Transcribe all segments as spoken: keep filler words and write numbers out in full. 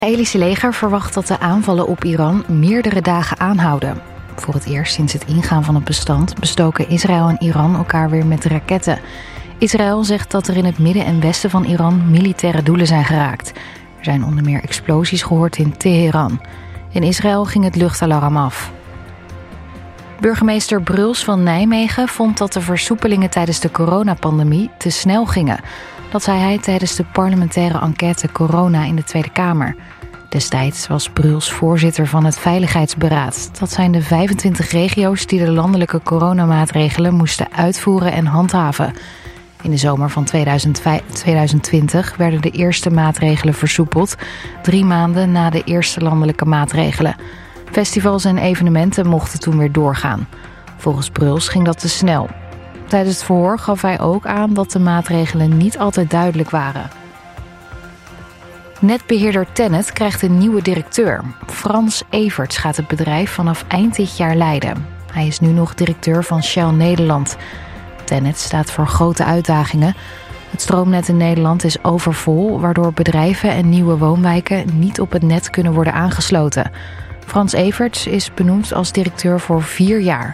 Het Israëlische leger verwacht dat de aanvallen op Iran meerdere dagen aanhouden. Voor het eerst sinds het ingaan van het bestand bestoken Israël en Iran elkaar weer met raketten. Israël zegt dat er in het midden en westen van Iran militaire doelen zijn geraakt. Er zijn onder meer explosies gehoord in Teheran. In Israël ging het luchtalarm af. Burgemeester Bruls van Nijmegen vond dat de versoepelingen tijdens de coronapandemie te snel gingen. Dat zei hij tijdens de parlementaire enquête Corona in de Tweede Kamer. Destijds was Bruls voorzitter van het Veiligheidsberaad. Dat zijn de vijfentwintig regio's die de landelijke coronamaatregelen moesten uitvoeren en handhaven. In de zomer van tweeduizend twintig werden de eerste maatregelen versoepeld, drie maanden na de eerste landelijke maatregelen. Festivals en evenementen mochten toen weer doorgaan. Volgens Bruls ging dat te snel. Tijdens het verhoor gaf hij ook aan dat de maatregelen niet altijd duidelijk waren. Netbeheerder Tennet krijgt een nieuwe directeur. Frans Everts gaat het bedrijf vanaf eind dit jaar leiden. Hij is nu nog directeur van Shell Nederland. Tennet staat voor grote uitdagingen. Het stroomnet in Nederland is overvol, waardoor bedrijven en nieuwe woonwijken niet op het net kunnen worden aangesloten. Frans Everts is benoemd als directeur voor vier jaar.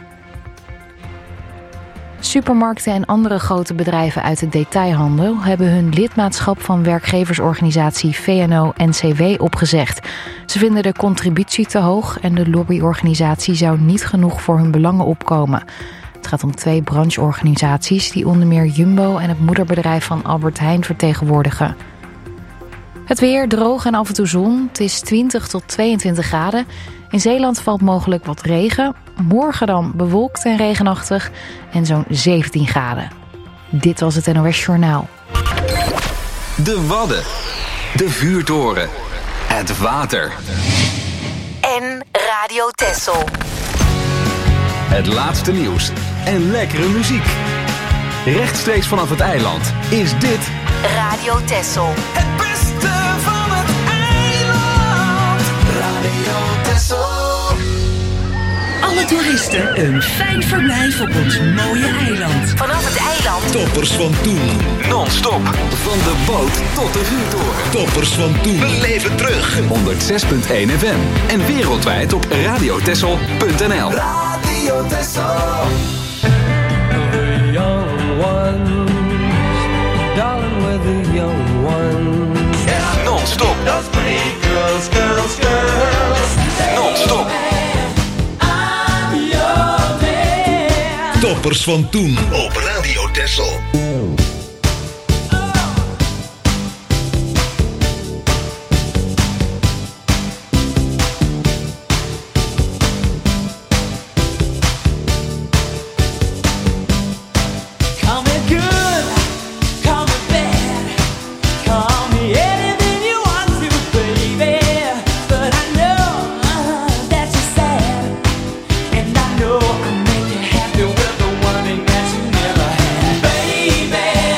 Supermarkten en andere grote bedrijven uit de detailhandel hebben hun lidmaatschap van werkgeversorganisatie V N O N C W opgezegd. Ze vinden de contributie te hoog en de lobbyorganisatie zou niet genoeg voor hun belangen opkomen. Het gaat om twee brancheorganisaties die onder meer Jumbo en het moederbedrijf van Albert Heijn vertegenwoordigen. Het weer droog en af en toe zon. Het is twintig tot tweeëntwintig graden. In Zeeland valt mogelijk wat regen. Morgen dan bewolkt en regenachtig en zo'n zeventien graden. Dit was het N O S Journaal. De Wadden. De Vuurtoren. Het water. En Radio Texel. Het laatste nieuws en lekkere muziek. Rechtstreeks vanaf het eiland is dit Radio Texel. Het beste van het eiland. Radio Texel. Alle toeristen een fijn verblijf op ons mooie eiland. Vanaf het eiland. Toppers van toen. non-stop. Van de boot tot de vuurtoren. Toppers van toen. Beleef het terug. honderdzes komma één F M. En wereldwijd op radiotessel punt n l. Radio Texel. The young ones, darling, with the young ones. Yeah. Non-stop. Those pretty girls, girls, girls. Non-stop. Toppers van toen op Radio Texel. Baby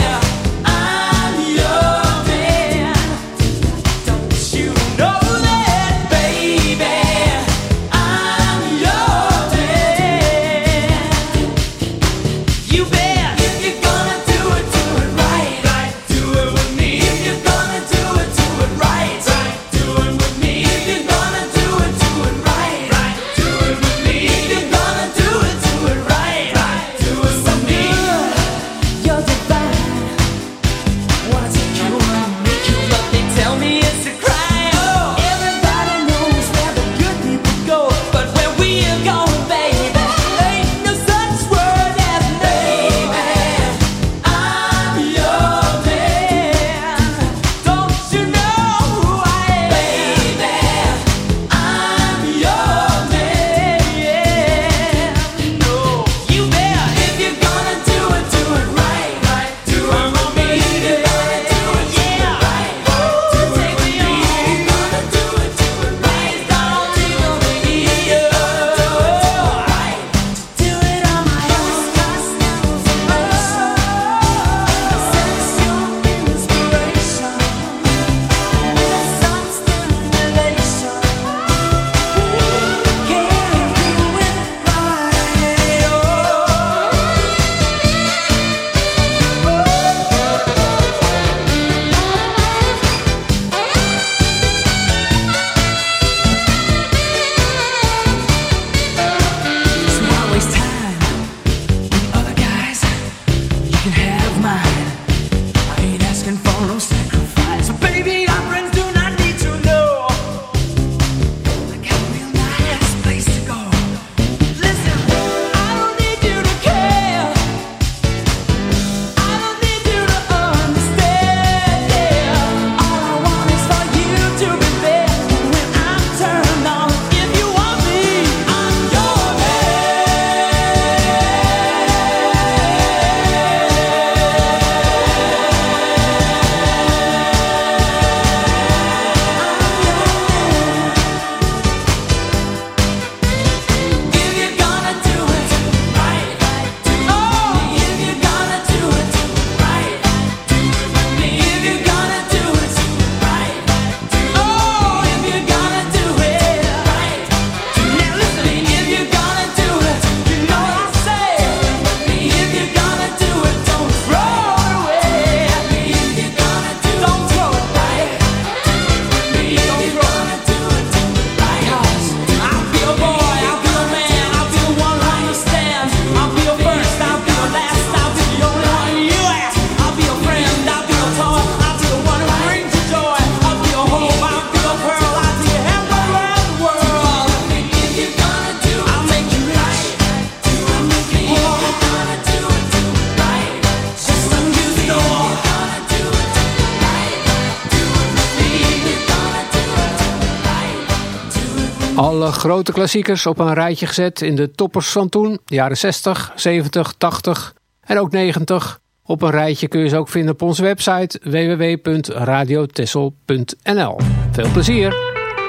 Alle grote klassiekers op een rijtje gezet in de toppers van toen. De jaren zestig, zeventig, tachtig en ook negentig. Op een rijtje kun je ze ook vinden op onze website w w w punt radio tessel punt n l. Veel plezier!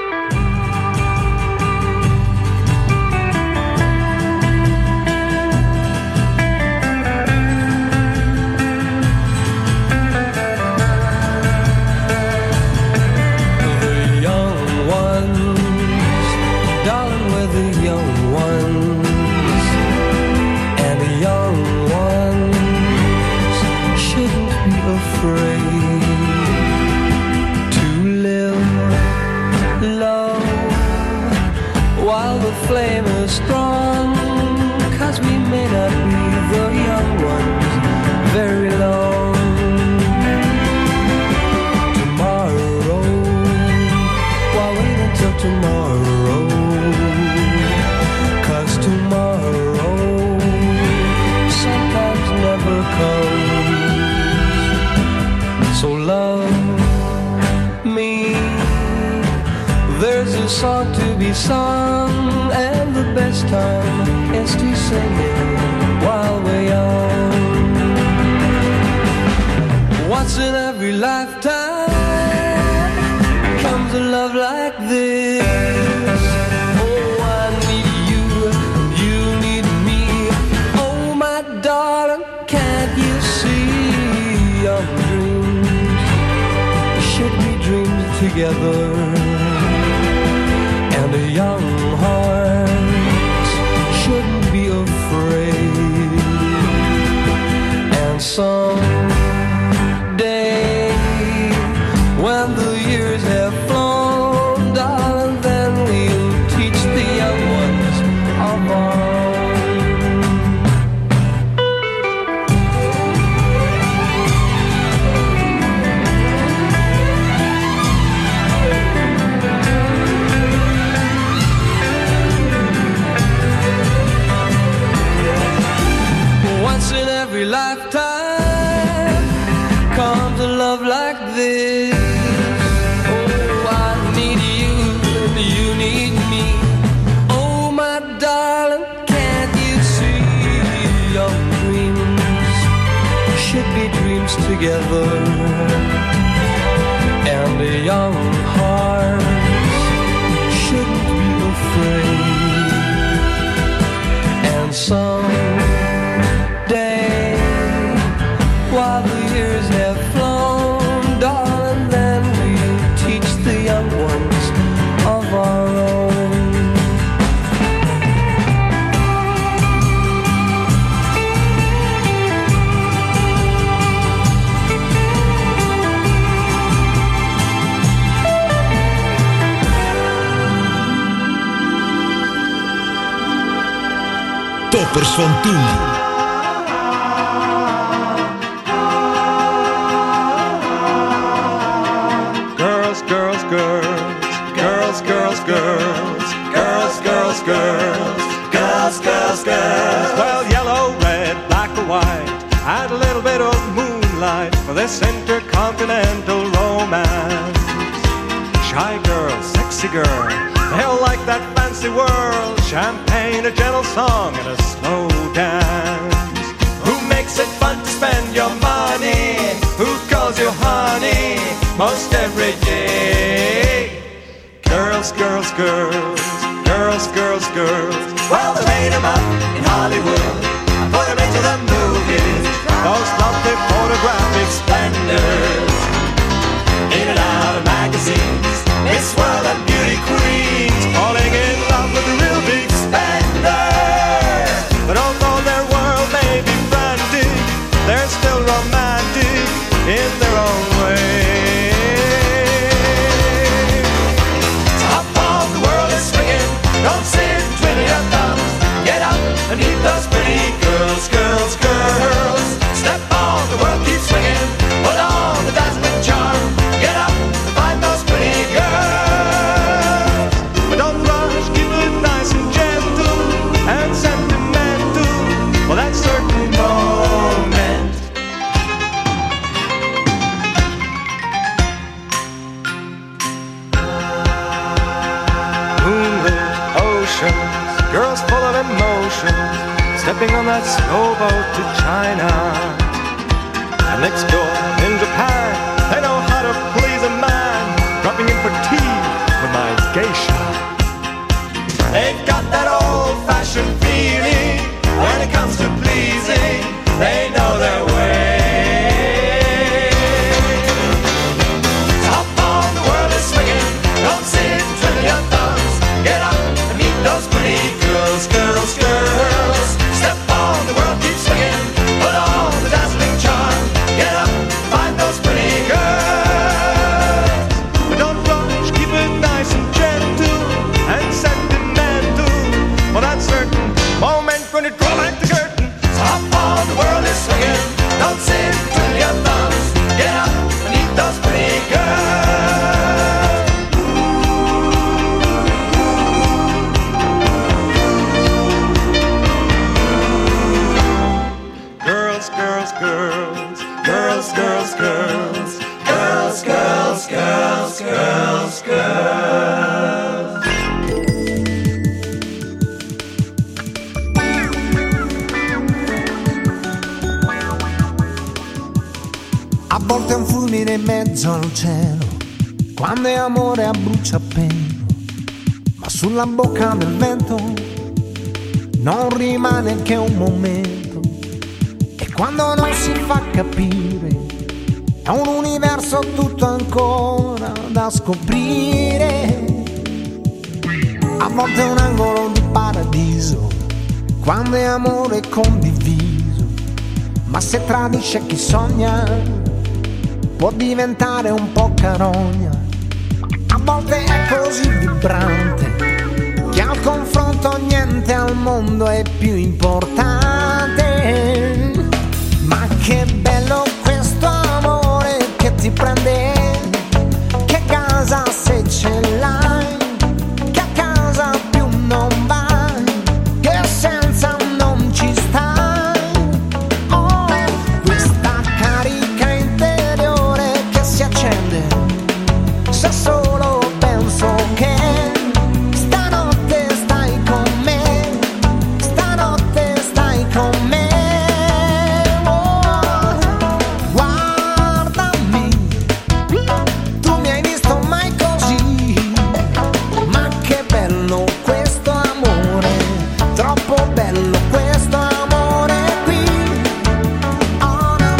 Flame is strong, 'cause we may not be the young ones very long. Tomorrow, why wait until tomorrow? 'Cause tomorrow sometimes never comes. So love me, there's a song to be sung, and the best time is to sing it while we're young. Once in every lifetime comes a love like this. Oh, I need you, you need me. Oh, my darling, can't you see? Young dreams should be dreamed together. And a young heart shouldn't be afraid. And someday, when the years have flown, darling, then we'll teach the young ones of our in every lifetime comes a love like this. Oh, I need you and you need me. Oh, my darling, can't you see? Young dreams should be dreams together. And the young hearts shouldn't be afraid. And some day, while the years have flown, darling, then we'll teach the young ones of our own. Toppers van toen. Girls, girls, girls, girls, girls, girls, girls, girls, girls, girls. Well, yellow, red, black or white, add a little bit of moonlight for this intercontinental romance. Shy girl, sexy girl, they'll like that fancy world. Champagne, a gentle song, and a slow dance. Who makes it fun to spend your money? Who calls you honey most every day? Girls, girls, girls, girls, girls, girls. Well, they made them up in Hollywood and put them into the movies. Those lovely photographic splendors, in and out of magazines. Miss World and beauty queens, falling in love with the real big spenders. But although their world may be frantic, they're still romantic in their own way. Top of the world is swinging, don't sit twiddling your thumbs. Get up and meet those pretty girls, girls, girls. Step on, the world keeps swinging, put on the dazzling charm. Get up and find those pretty girls. vacations, girls full of emotions, stepping on that slow boat to China. And next door in Japan, they know how to please a man, dropping in for tea with my geisha. They've got that old-fashioned feeling when it comes to pleasing. They know their way. Top on the world is swinging. Don't sit twiddling your thumbs. Get up and meet those pretty girls, girls, girls. Step on, the world keeps swinging. Put on the dazzling charm. Get up, find those pretty girls. But don't rush, keep it nice and gentle and sentimental. For that certain moment when you draw back the curtain. So hop on, the world is swinging. Don't sit twiddling your thumbs. Get up and meet those pretty girls. Girls, girls, girls, girls, girls, girls, girls, girls, girls, girls, girls. A volte è un fulmine in mezzo al cielo, quando è amore a bruciapelo, ma sulla bocca del vento non rimane che un momento. E quando non si fa capire, è un universo tutto ancora da scoprire. A volte è un angolo di paradiso, quando è amore condiviso, ma se tradisce chi sogna può diventare un po' carogna. A volte è così vibrante che al confronto niente al mondo è più importante. Ma che bello questo amore che ti prende, che casa se ce l'hai, che a casa più non vai, che senza non ci stai. Oh, questa carica interiore che si accende se solo penso che stanotte stai con me, stanotte stai con me. Oh, guardami, tu mi hai visto mai così, ma che bello questo amore, troppo bello questo amore qui. Oh, no,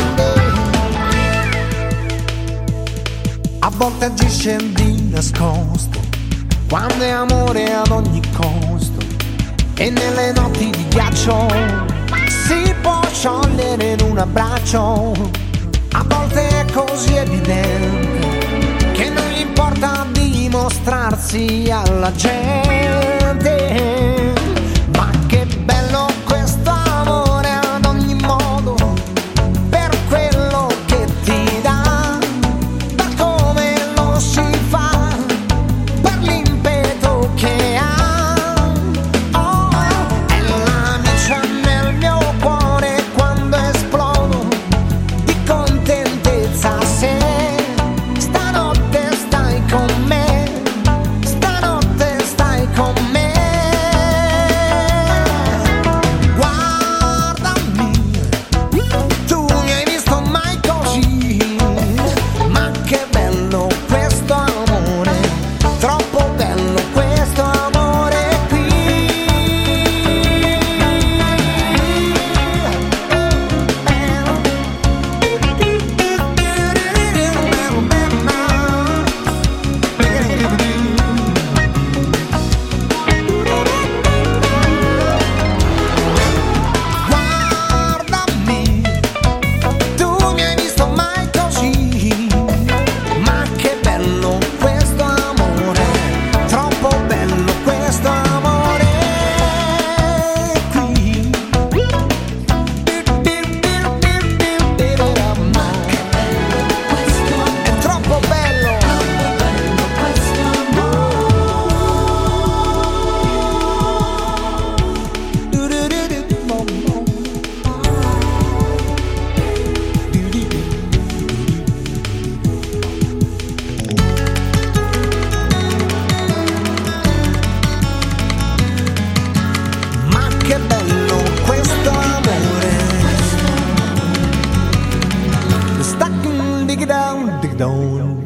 a volte agisce di nascosto, quando è amore ad ogni costo, e nelle notti di ghiaccio si può sciogliere in un abbraccio. A volte è così evidente che non gli importa dimostrarsi alla gente. Ma che bello questo amore ad ogni modo, per quello che ti dà, per come lo si fa, per l'impeto che ha. Oh, è la luce nel mio cuore quando esplodo di contentezza. Se stanotte stai con me, stanotte stai con me.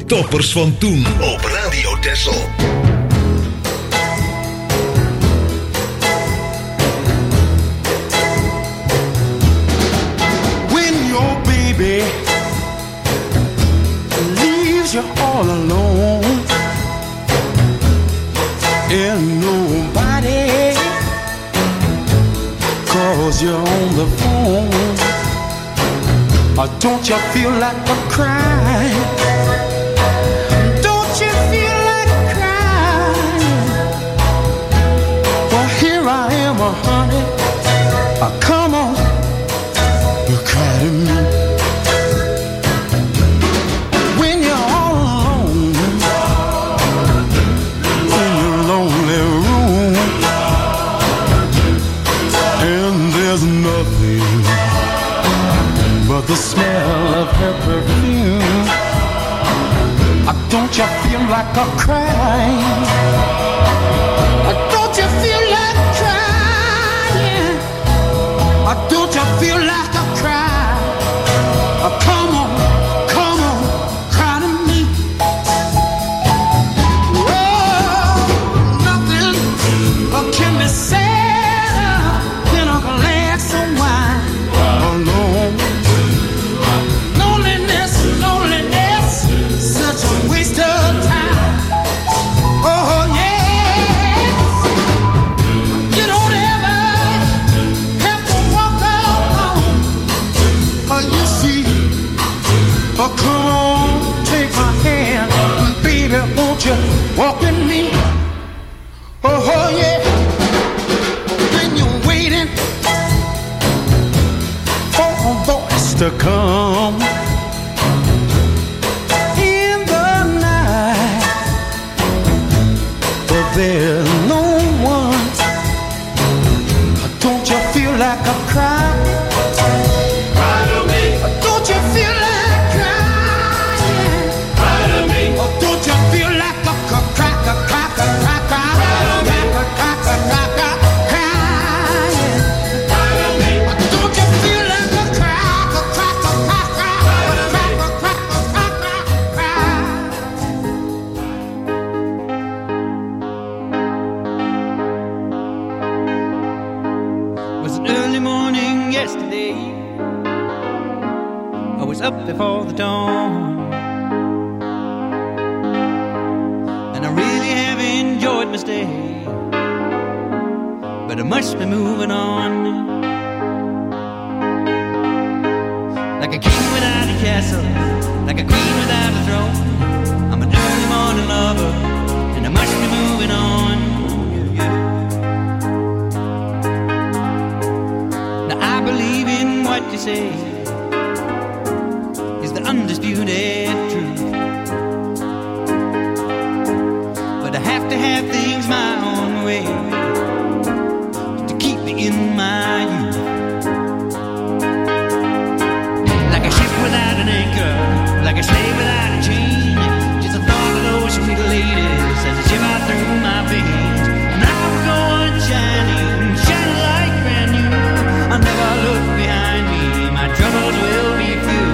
Toppers van toen op Radio Texel. When your baby leaves you all alone and nobody calls you on the phone, or don't you feel like a crying? Don't you feel like crying? Well, here I am, oh, honey. Oh, come on, you cry to me. When you're all alone in your lonely room, and there's nothing but the smell of her perfume. Don't you feel like a crying? Don't you feel like crying? Don't you feel like a cry? Come on, come on, cry to me. Oh, nothing can be said in a glass of wine alone. Loneliness, loneliness, such a waste of time. Oh yeah, you don't ever have to walk alone. Oh, you see, oh come on, take my hand, baby, won't you walk with me? Oh, oh yeah, when you're waiting for a voice to come in the night, but there's no one. Don't you feel like a cry? Cry to me. Don't you feel like crying? Cry to me. Don't you feel like a cry, a cry, a cry, a cry, a cry, a cry, a crying? Cry to me. Don't you feel like a cry, a cry, a cry, a cry, a cry, a cry, a cry? It was an early morning yesterday. I was up before the dawn, and I really have enjoyed my stay, but I must be moving on. Like a king without a castle, like a queen without a throne, I'm an early morning lover, and I must be moving on. Yeah, yeah. Now I believe in what you say is the undisputed truth, but I have to have things my own way to keep me in my youth. Like a ship without an anchor, like a slave without a chain, just the thought of those sweet ladies as they shiver through my veins. And I will go on shining, shining like brand new. I'll never look behind me, my troubles will be few.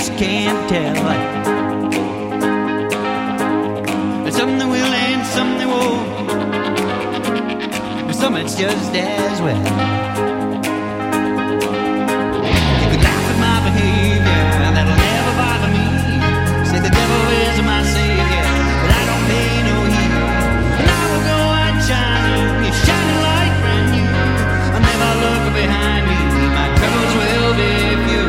just can't tell. Some they will and some they won't. Some it's just as well. You could laugh at my behavior, that'll never bother me. Say the devil is my savior, but I don't pay no heed. And I will go on shining, it's shining like brand new. I'll never look behind me, my troubles will be few.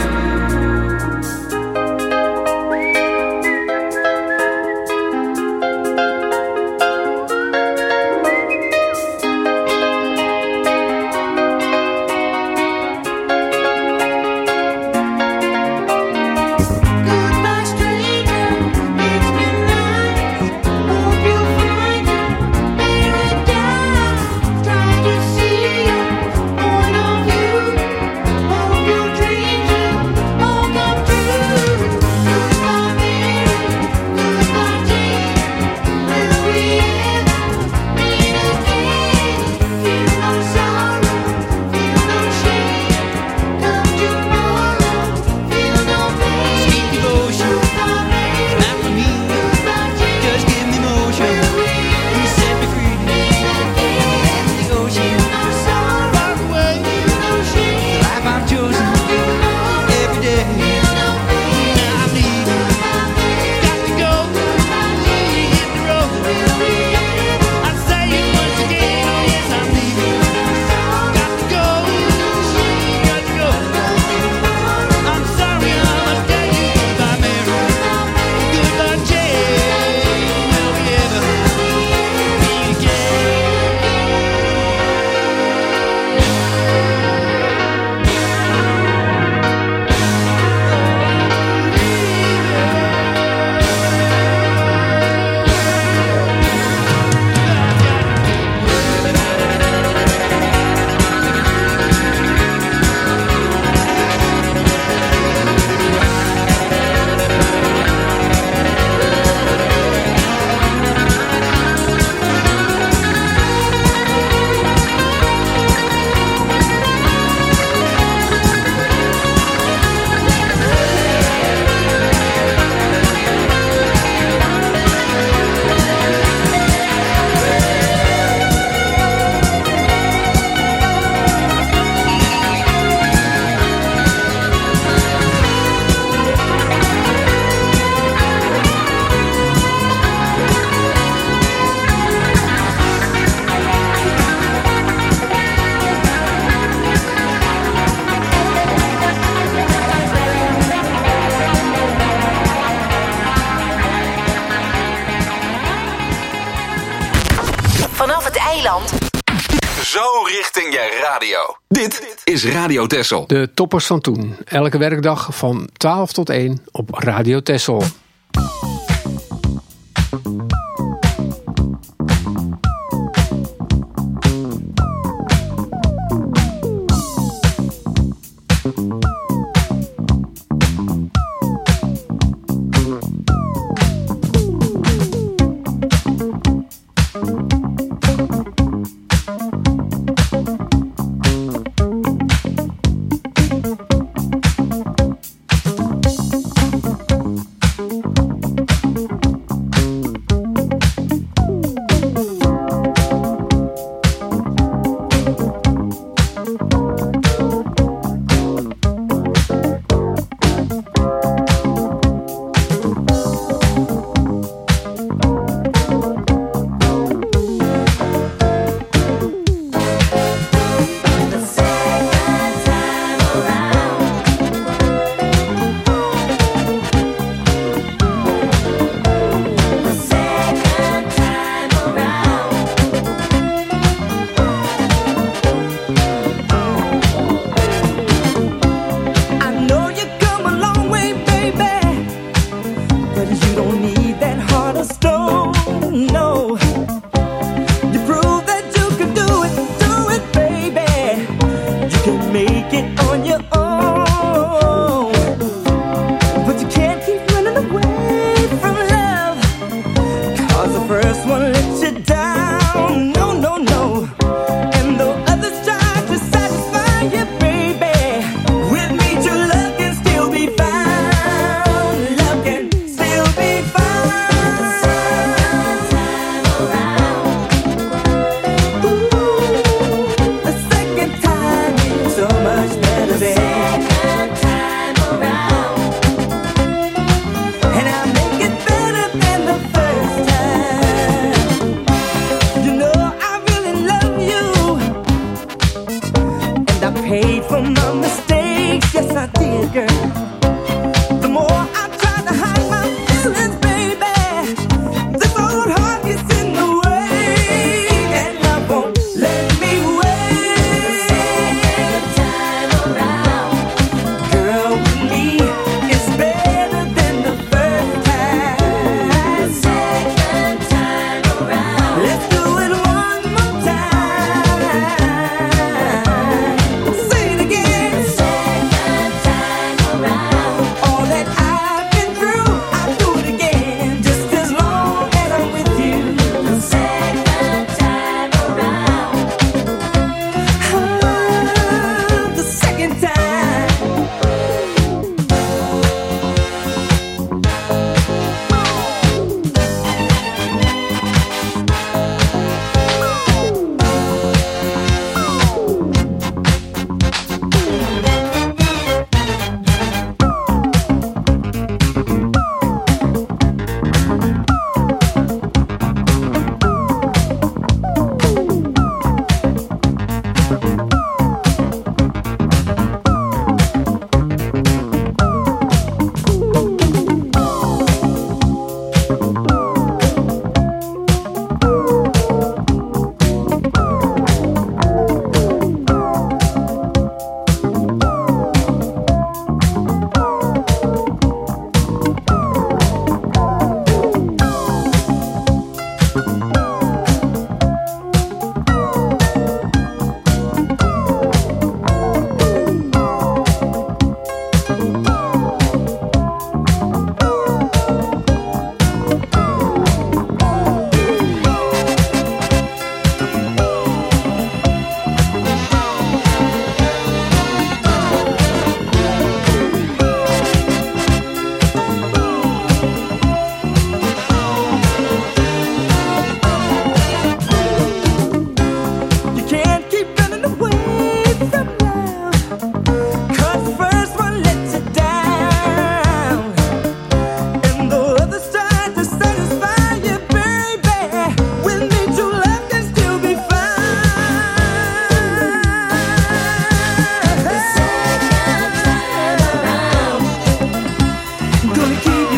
Zo richting je radio. Dit is Radio Texel. De toppers van toen. Elke werkdag van twaalf tot één op Radio Texel.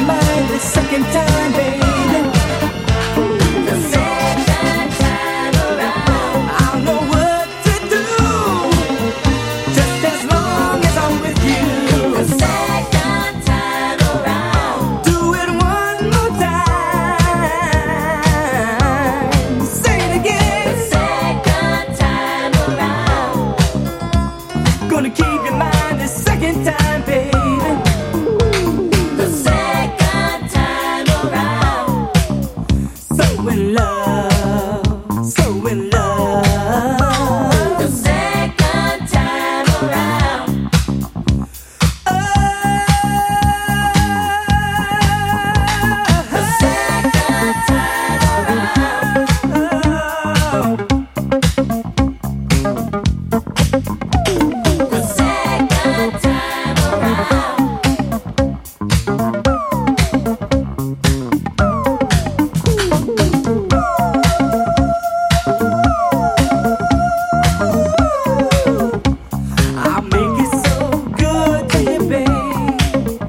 mind the second time, baby. The second time around, I'll know what to do, just as long as I'm with you. The second time around, do it one more time. Say it again. The second time around, gonna keep your mind the second time, baby. The second time around, so in love, so in love. The second time around, oh, the second time around, oh. The second time around. I'll make it so good to you, babe.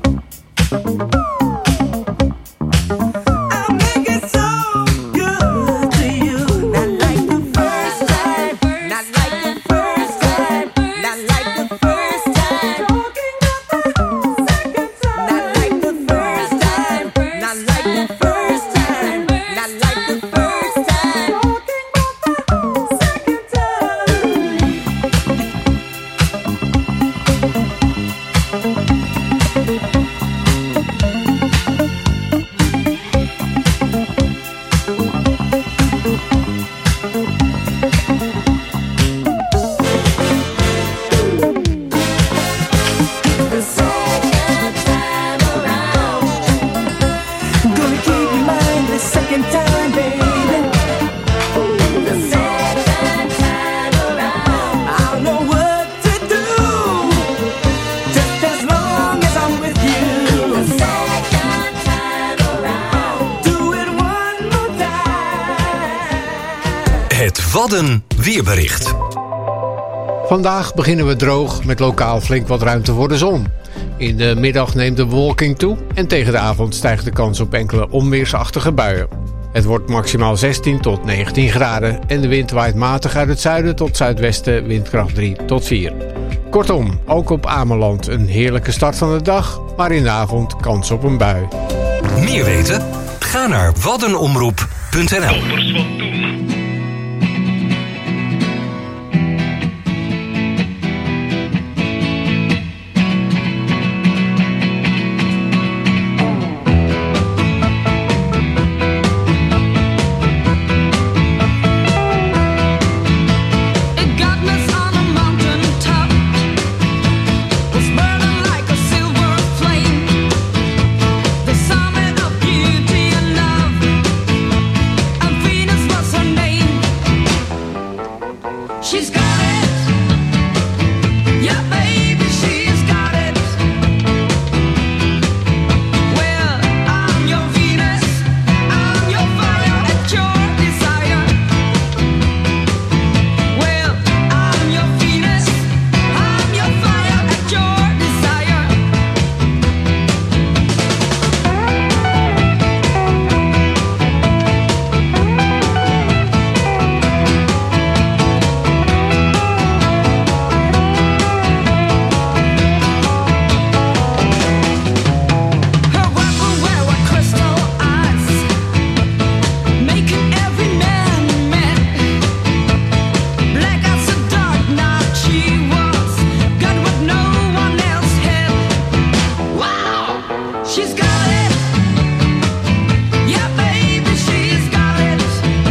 I'll make it so good to you. Not like the first time, not like the first time, not like the first time. Not like the first time, not like the first time, not like the first time. Second time. The second time around, gonna keep your mind the second time, baby. The second time around, I'll know what to do, just as long as I'm with you. The second time around, do it one more time. Het Wadden weerbericht. Vandaag beginnen we droog met lokaal flink wat ruimte voor de zon. In de middag neemt de bewolking toe en tegen de avond stijgt de kans op enkele onweersachtige buien. Het wordt maximaal zestien tot negentien graden en de wind waait matig uit het zuiden tot zuidwesten, windkracht drie tot vier. Kortom, ook op Ameland een heerlijke start van de dag, maar in de avond kans op een bui. Meer weten? Ga naar waddenomroep punt n l. Godness on a mountain top was burning like a silver flame. The summit of beauty and love, and Venus was her name. She's got it, yeah, baby, she's got it. Well, I'm your Venus, I'm your fire at your desire. Well, I'm your Venus, I'm your fire at your desire. Her weapon wear were crystal eyes, making every man mad. Black as a dark night she was, got what no one else had. Wow, she's got it, yeah, baby, she's got it.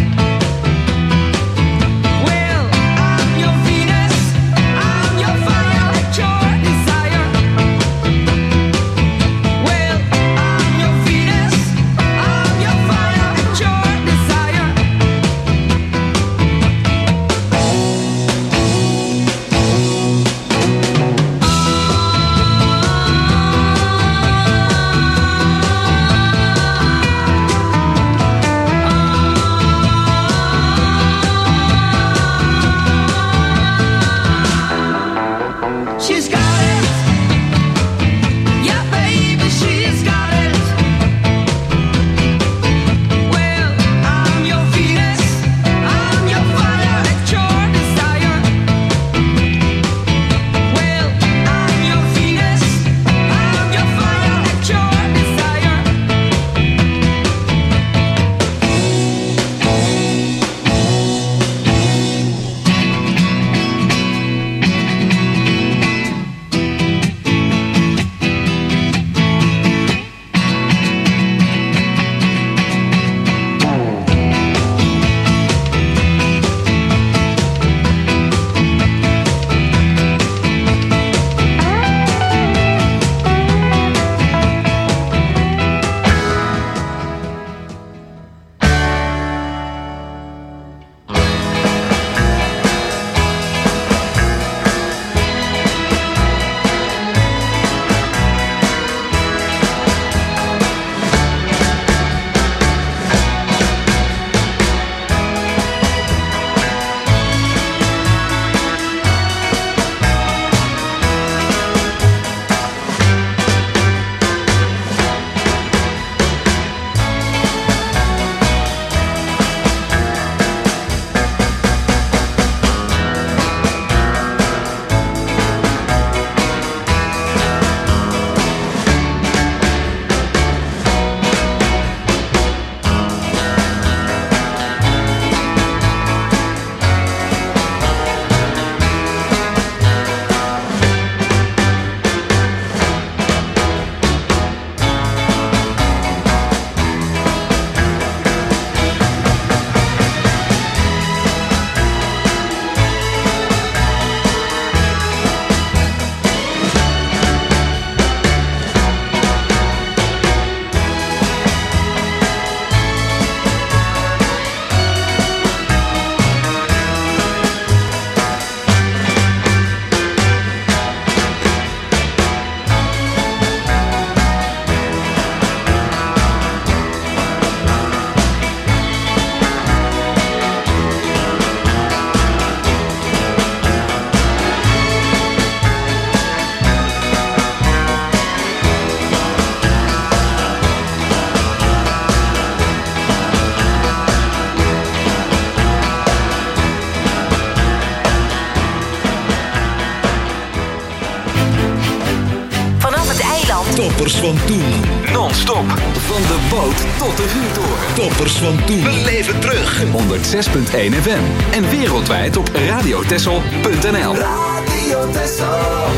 Well, I'm your Venus, I'm your fire at your desire. Well, I'm your Venus, I'm your fire at your desire. Toppers van toen. Non-stop. Van de boot tot de vuurtoren. Toppers van toen. We leven terug. honderdzes komma één F M. En wereldwijd op radiotessel punt n l. Radio Tessel.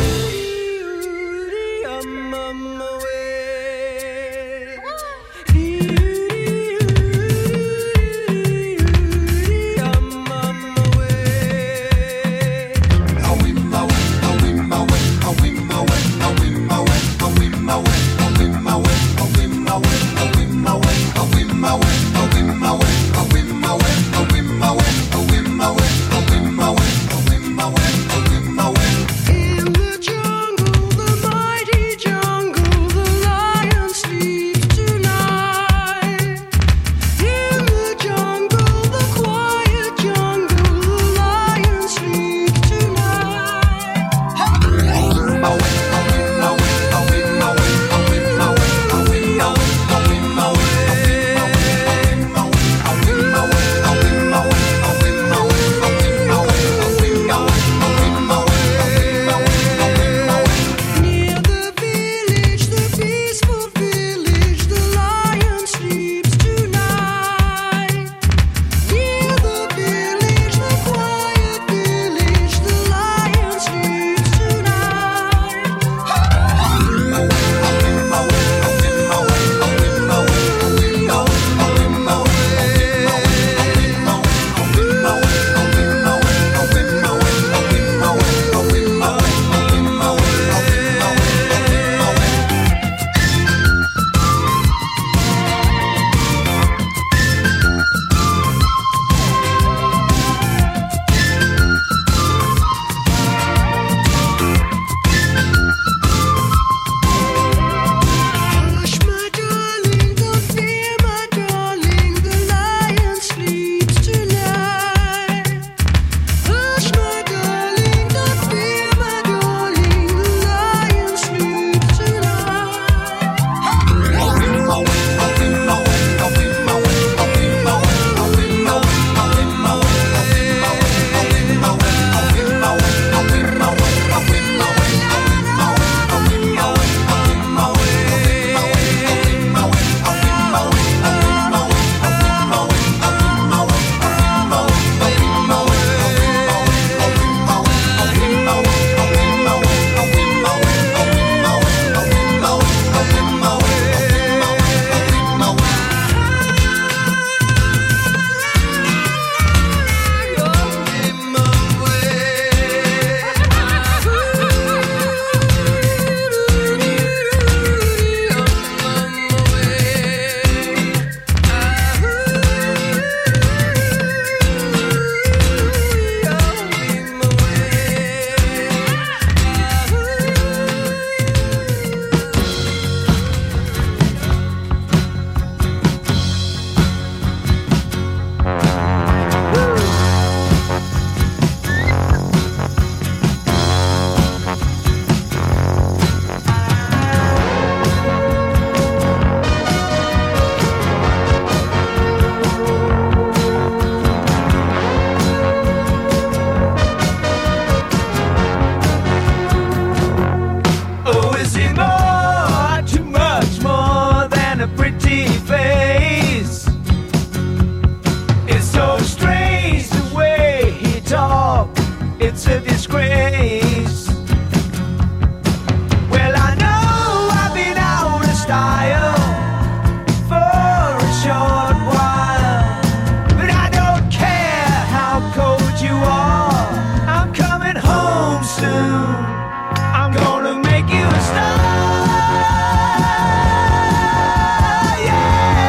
Yeah.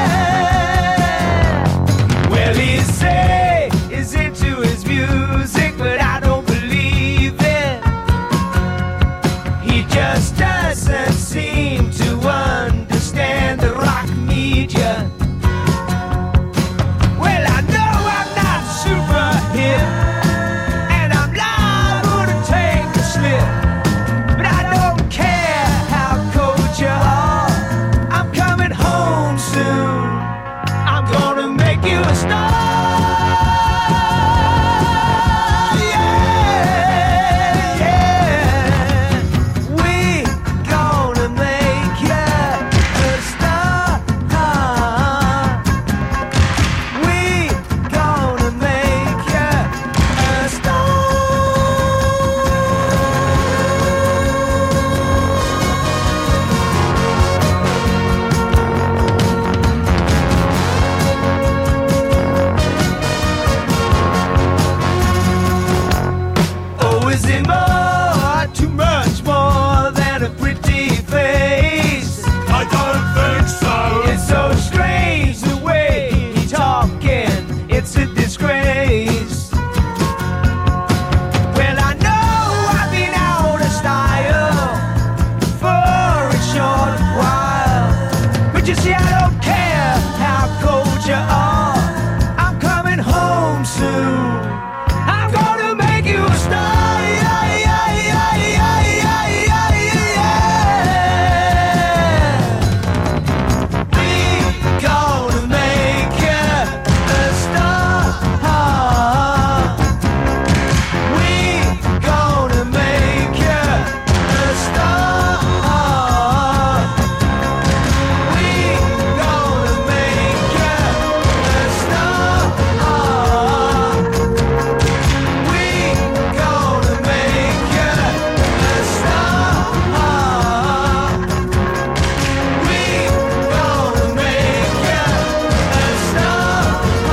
But you see, I don't care how cold you are. I'm coming home soon. I'm gonna make you a star. Yeah, yeah, yeah, yeah, yeah, yeah, yeah. We gonna make you a star. We gonna make you a star. We gonna make you a star. We gonna make you a star. We gonna make you a star.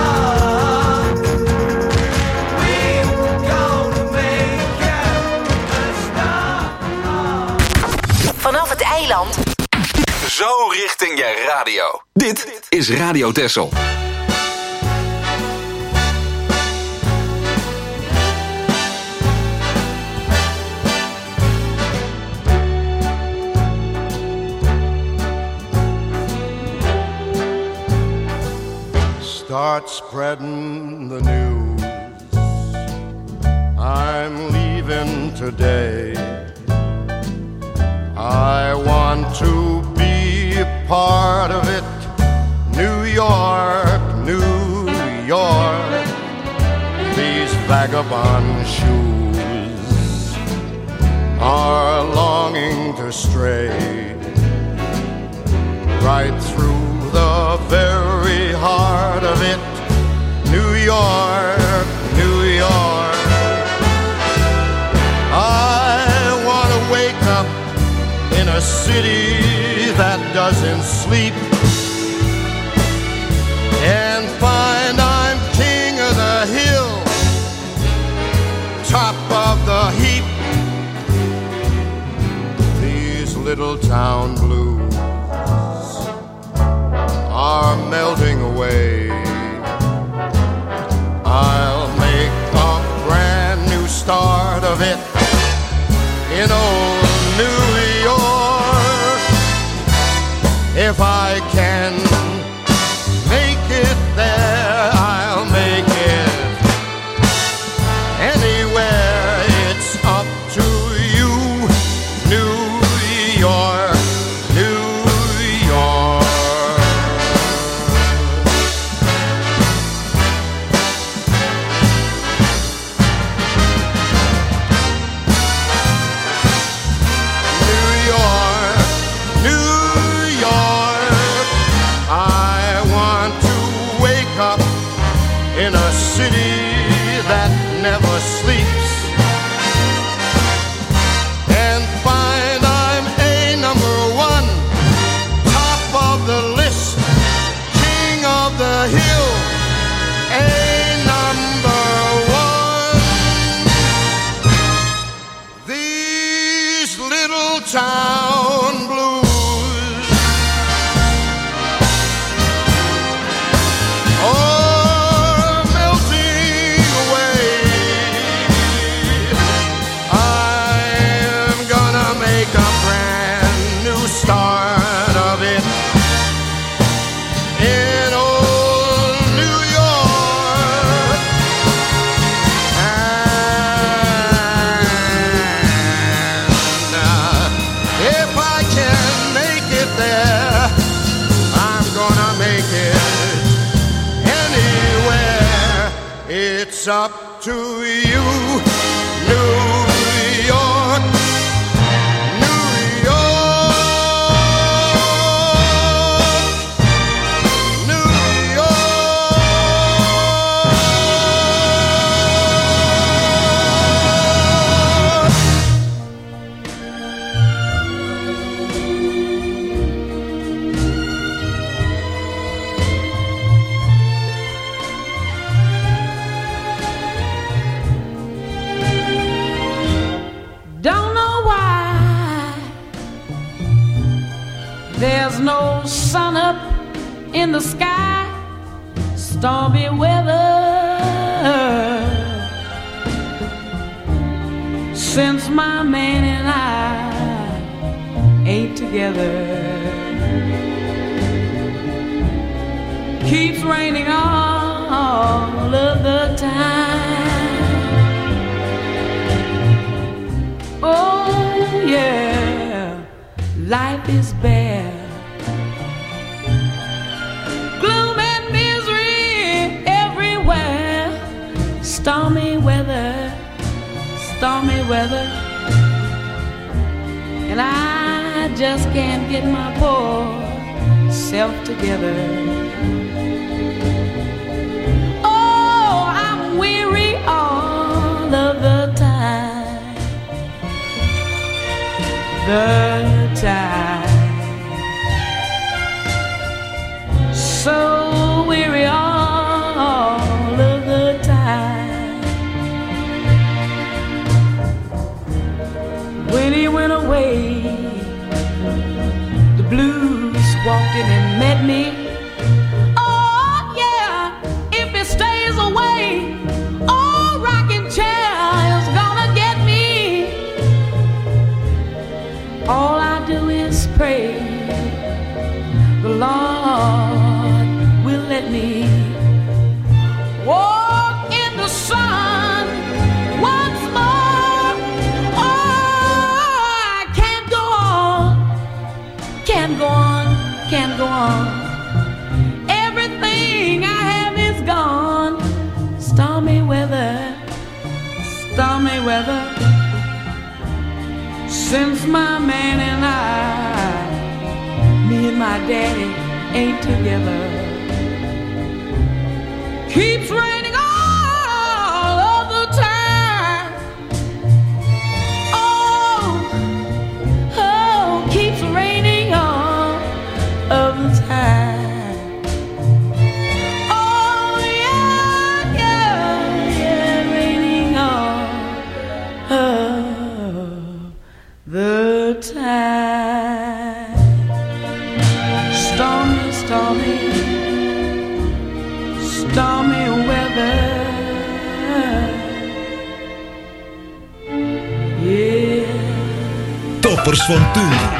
We gonna make you a star. Vanaf het eiland. Zo richting je radio. Dit is Radio Texel. Start spreading the news. I'm leaving today. I want to be a part of it. New York, New York. These vagabond shoes are longing to stray right through the very heart of it. New York, New York. I want to wake up in a city that doesn't sleep and find I'm king of the hill, top of the heap. These little town blues are melting away. I'll make a brand new start of it in old New York. If I can make it there, I'll make it anywhere. It's up to you, New York, New York. New York, New York. I want to wake up in a city that never sleeps and find I'm a number one, top of the list, king of the hill, a number one. These little town blues are melting away. I'm gonna make a brand new start of it in old New York. And uh, if I can make it there, I'm gonna make it anywhere. It's up to you, New York, New York, New York. Don't know why there's no sun up in the sky. Stormy weather since my man and I ain't together. keeps raining all of the time. Oh yeah, life is bare. Gloom and misery everywhere. Stormy weather, stormy weather. And I just can't get my poor self together. Oh, I'm weary all of the time. The time. So weary all of the time. When he went away, the blues walked in and met me. Oh yeah, if he stays away, oh, rocking chair is gonna get me. All I do is pray the Lord will let me walk in the sun once more. Oh, I can't go on, can't go on, can't go on. Everything I have is gone. Stormy weather, stormy weather. Since my man and I, me and my daddy ain't together. Keeps raining all of the time. Oh, oh, keeps raining all of the time. Oh yeah, yeah, yeah, raining all of the time. Stormy, stormy, stormy weather. Yeah. Toppers van toen.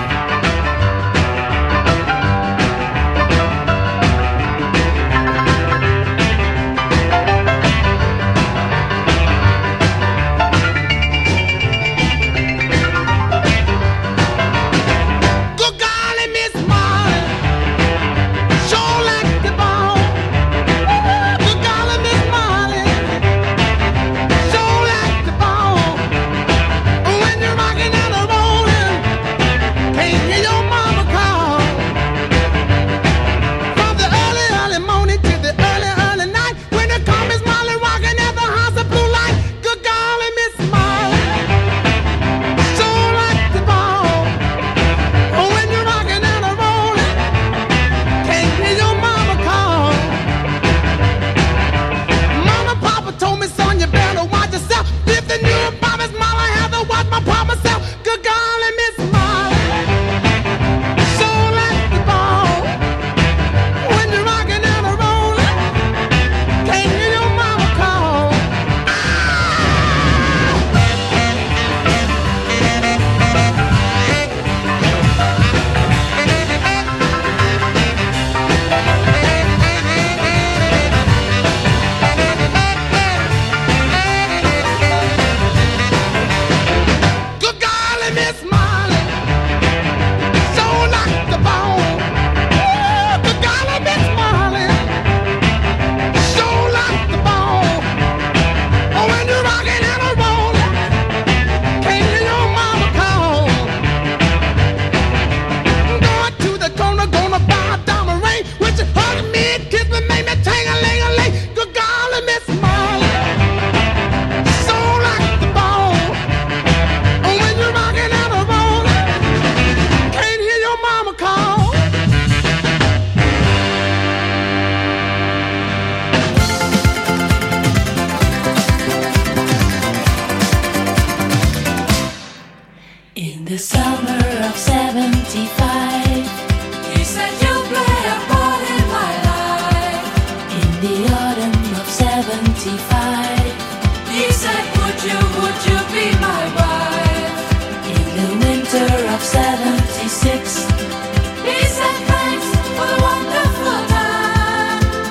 seventy-six. He said thanks for the wonderful time.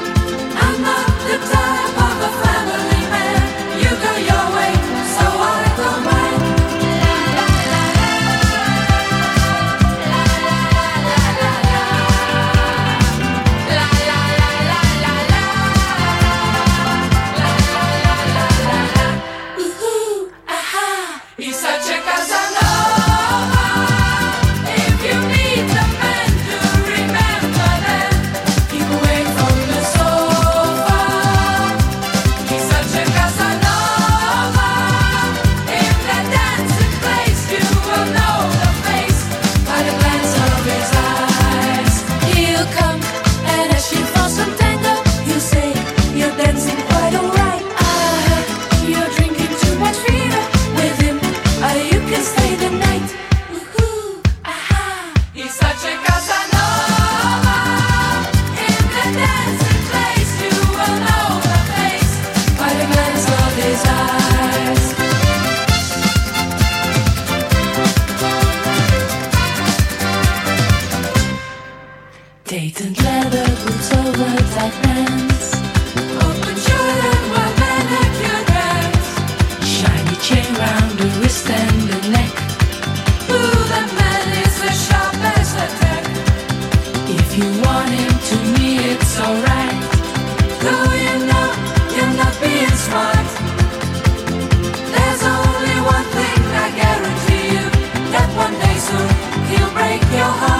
boots over tight pants. Open shoulder while manicured hands. Shiny chain round the wrist and the neck. Ooh, that man is as sharp as a tack. If you want him to me, it's alright. Though you know you're not being smart. There's only one thing I guarantee you, that one day soon he'll break your heart.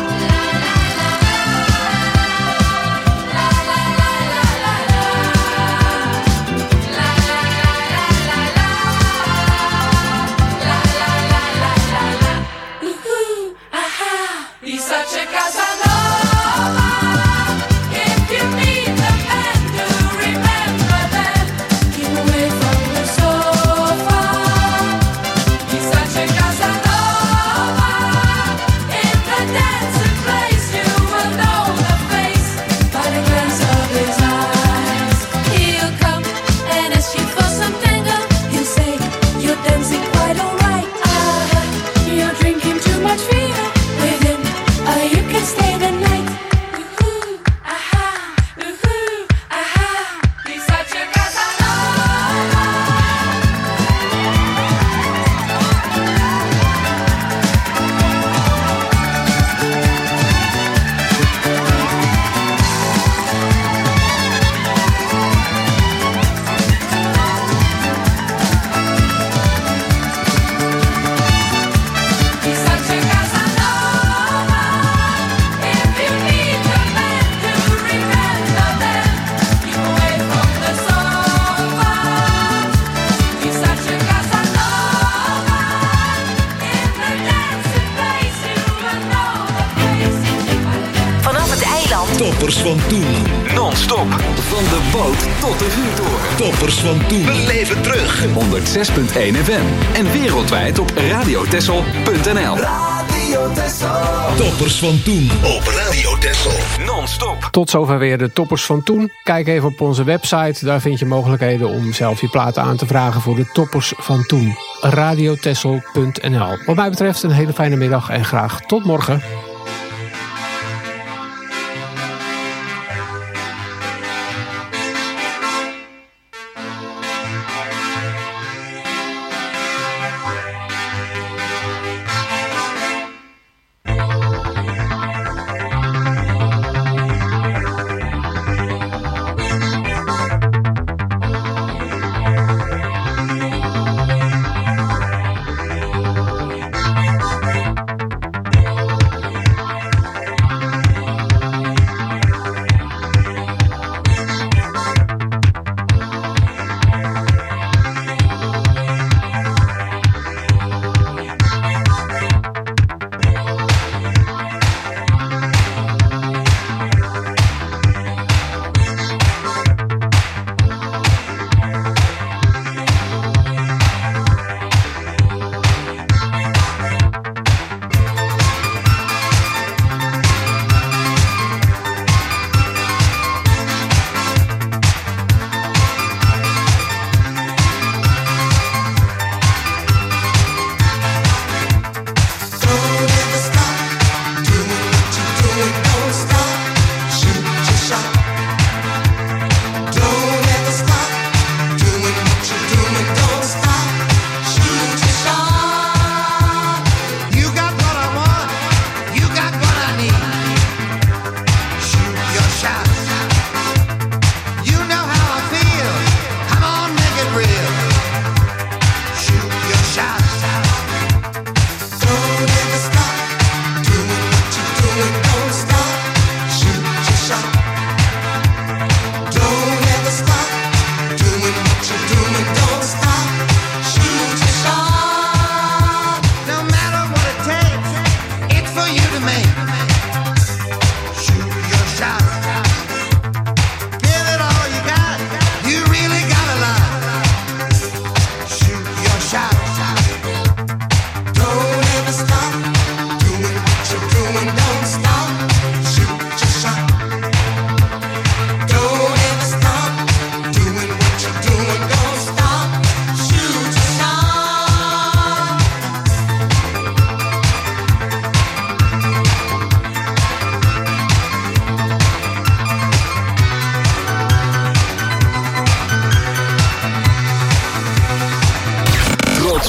He's such a Casanova. If you meet the man, do remember that. Keep away from the sofa. He's such a Casanova. In the dancing place, you will know the face by the glance of his eyes. He'll come and ask you for some tango. He'll say you're dancing quite alright. Ah, you're drinking too much beer with him. Uh, you can stay the night. Ooh, aha, ooh, aha. He's such a Casanova. He's such a Casanova. If you need the man to remember that, keep away from the sofa. He's such a Casanova. In the dancing place, you will know the face. Vanaf het eiland. Toppers van toen. Non-stop. Van de boot tot de vuurtoren. Toppers van toen. We leven terug. honderd zes komma één F M. En wereldwijd op radiotessel punt n l. Radio Tessel. Toppers van toen op Radio Tessel. Non-stop. Tot zover weer de toppers van toen. Kijk even op onze website. Daar vind je mogelijkheden om zelf je platen aan te vragen voor de toppers van toen. radiotessel punt n l. Wat mij betreft een hele fijne middag en graag tot morgen.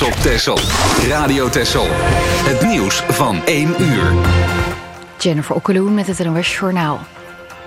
op Texel. Radio Texel. Het nieuws van één uur. Jennifer Okkeloen met het N O S Journaal.